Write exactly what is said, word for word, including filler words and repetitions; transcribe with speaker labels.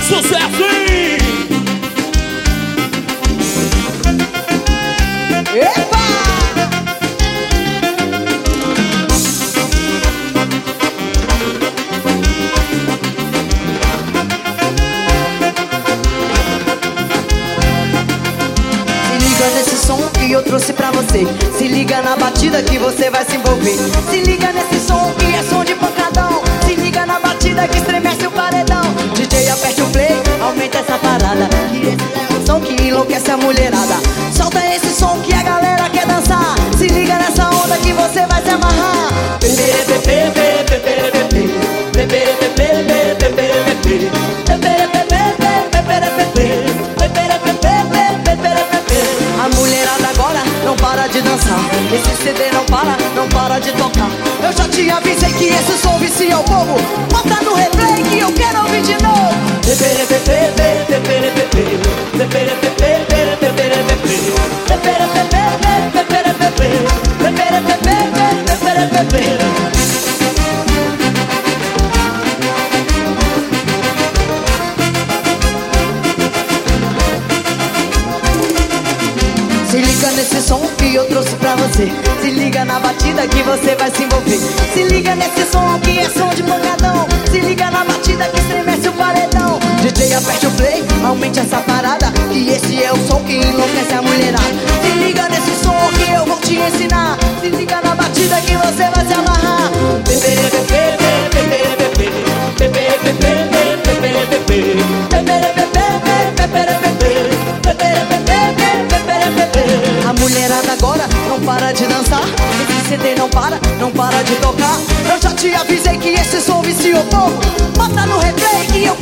Speaker 1: Sucesso, hein?
Speaker 2: Epa! Se liga nesse som que eu trouxe pra você. Se liga na batida que você vai se envolver. Se liga nesse som que é som de pancadão. Se liga na batida que estremece o paredão. D J, aperte o play, aumenta essa parada, que esse é o som que enlouquece a mulherada. Solta esse som que a galera quer dançar. Se liga nessa onda que você vai se amarrar. A mulherada agora não para de dançar. Esse C D não para, não para de tocar. Eu já te avisei que esse som vicia o povo. Bota no replay que eu quero ouvir de novo. Se liga nesse som que eu trouxe pra você. Se liga na batida que você vai se envolver. Se liga nesse som que é som de pancadão. Se liga na batida que estremece o paredão. D J, aperte o play, aumente essa parada, que esse é o som que enlouquece a mulherada. Se liga nesse som que eu vou te ensinar. Se liga na batida que você vai se amarrar. A mulherada agora não para de dançar. Esse C D não para, não para de tocar. Eu já te avisei que esse som vicia o povo. Bota no replay que eu